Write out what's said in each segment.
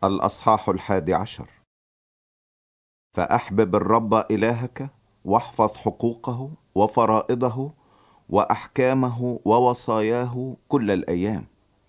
الأصحاح 11. فأحبب الرب إلهك واحفظ حقوقه وفرائضه وأحكامه ووصاياه كل الأيام.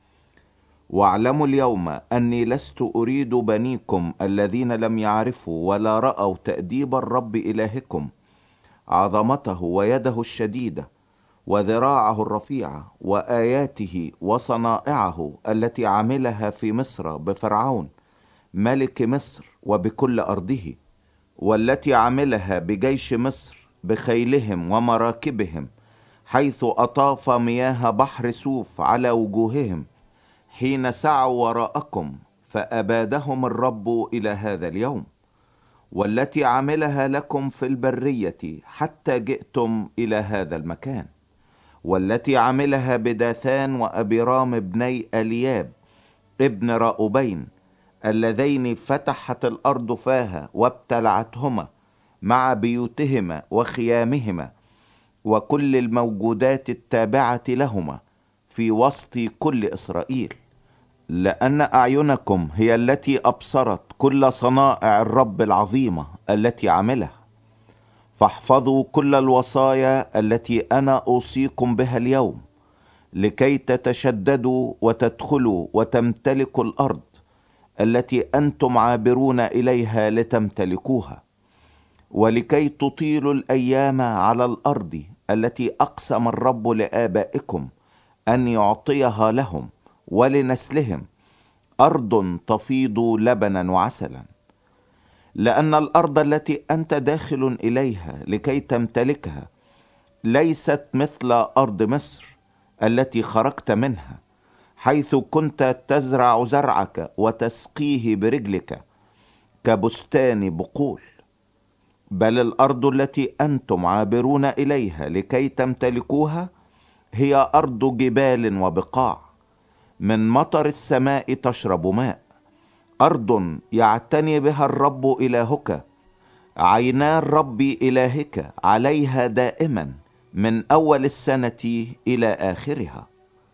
واعلموا اليوم أني لست أريد بنيكم الذين لم يعرفوا ولا رأوا تأديب الرب إلهكم، عظمته ويده الشديدة وذراعه الرفيعة وآياته وصنائعه التي عملها في مصر بفرعون ملك مصر وبكل أرضه، والتي عملها بجيش مصر بخيلهم ومراكبهم، حيث أطاف مياه بحر سوف على وجوههم حين سعوا وراءكم فأبادهم الرب إلى هذا اليوم، والتي عملها لكم في البرية حتى جئتم إلى هذا المكان، والتي عملها بداثان وأبيرام ابني ألياب ابن راؤبين، اللذين فتحت الأرض فاها وابتلعتهما مع بيوتهما وخيامهما وكل الموجودات التابعة لهما في وسط كل إسرائيل، لأن أعينكم هي التي أبصرت كل صنائع الرب العظيمة التي عملها. فاحفظوا كل الوصايا التي أنا أوصيكم بها اليوم، لكي تتشددوا وتدخلوا وتمتلكوا الأرض التي أنتم عابرون إليها لتمتلكوها، ولكي تطيلوا الأيام على الأرض التي أقسم الرب لآبائكم أن يعطيها لهم ولنسلهم، أرض تفيض لبنا وعسلا. لأن الأرض التي أنت داخل إليها لكي تمتلكها ليست مثل أرض مصر التي خرجت منها، حيث كنت تزرع زرعك وتسقيه برجلك كبستان بقول، بل الأرض التي أنتم عابرون إليها لكي تمتلكوها هي أرض جبال وبقاع، من مطر السماء تشرب ماء، أرض يعتني بها الرب إلهك، عينا الرب إلهك عليها دائما من أول السنة إلى آخرها.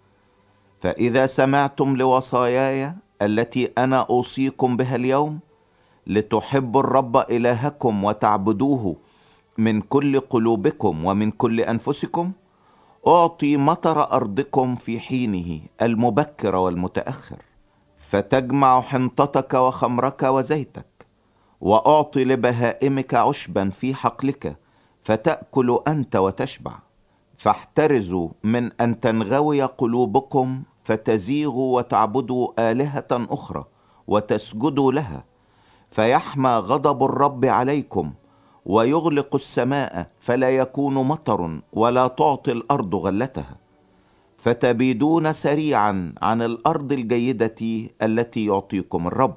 فإذا سمعتم لوصاياي التي أنا أوصيكم بها اليوم، لتحبوا الرب إلهكم وتعبدوه من كل قلوبكم ومن كل أنفسكم، أعطي مطر أرضكم في حينه المبكر والمتأخر، فتجمع حنطتك وخمرك وزيتك، وأعطي لبهائمك عشبا في حقلك فتأكل أنت وتشبع. فاحترزوا من أن تنغوي قلوبكم فتزيغوا وتعبدوا آلهة أخرى وتسجدوا لها، فيحمى غضب الرب عليكم ويغلق السماء فلا يكون مطر ولا تعطي الأرض غلتها، فتبيدون سريعا عن الأرض الجيدة التي يعطيكم الرب.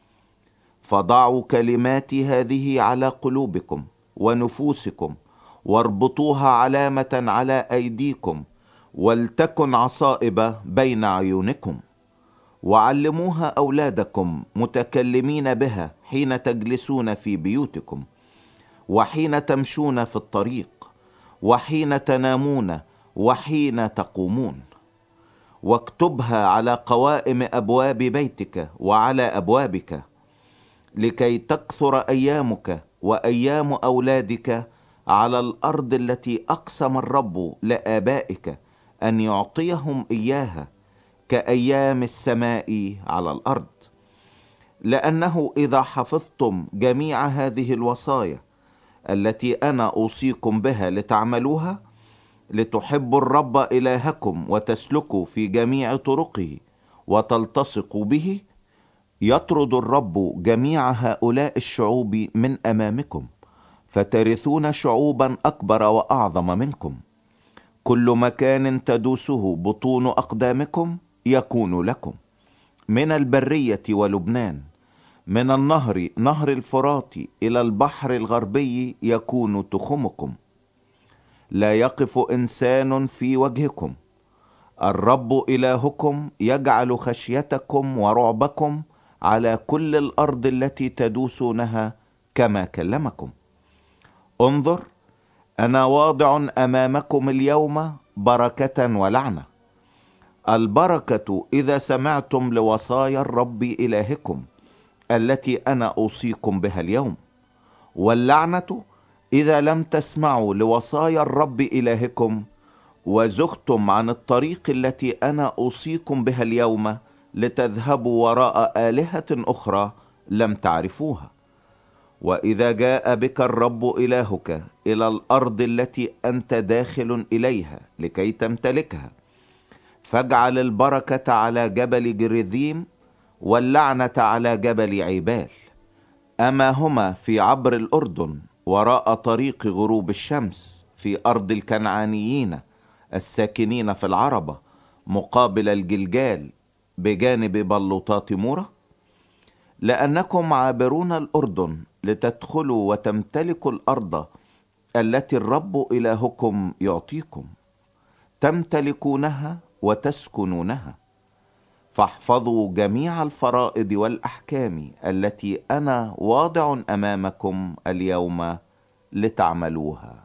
فضعوا كلماتي هذه على قلوبكم ونفوسكم، واربطوها علامة على أيديكم، ولتكن عصائب بين عيونكم، وعلموها أولادكم متكلمين بها حين تجلسون في بيوتكم، وحين تمشون في الطريق، وحين تنامون، وحين تقومون. واكتبها على قوائم أبواب بيتك وعلى أبوابك، لكي تكثر أيامك وأيام أولادك على الأرض التي أقسم الرب لآبائك أن يعطيهم إياها، كأيام السماء على الأرض. لأنه إذا حفظتم جميع هذه الوصايا التي أنا أوصيكم بها لتعملوها، لتحبوا الرب إلهكم وتسلكوا في جميع طرقه وتلتصقوا به، يطرد الرب جميع هؤلاء الشعوب من أمامكم، فترثون شعوبا أكبر وأعظم منكم. كل مكان تدوسه بطون أقدامكم يكون لكم، من البرية ولبنان، من النهر نهر الفرات إلى البحر الغربي يكون تخمكم. لا يقف إنسان في وجهكم. الرب إلهكم يجعل خشيتكم ورعبكم على كل الأرض التي تدوسونها كما كلمكم. انظر، أنا واضع أمامكم اليوم بركة ولعنة. البركة إذا سمعتم لوصايا الرب إلهكم التي أنا أوصيكم بها اليوم. واللعنة إذا لم تسمعوا لوصايا الرب إلهكم وزغتم عن الطريق التي أنا أوصيكم بها اليوم لتذهبوا وراء آلهة أخرى لم تعرفوها. وإذا جاء بك الرب إلهك إلى الأرض التي أنت داخل إليها لكي تمتلكها، فاجعل البركة على جبل جريذيم واللعنة على جبل عيبال، أما هما في عبر الأردن وراء طريق غروب الشمس في أرض الكنعانيين الساكنين في العربة مقابل الجلجال بجانب بلوطات مورة، لأنكم عابرون الأردن لتدخلوا وتمتلكوا الأرض التي الرب إلهكم يعطيكم، تمتلكونها وتسكنونها. فاحفظوا جميع الفرائض والأحكام التي أنا واضع أمامكم اليوم لتعملوها.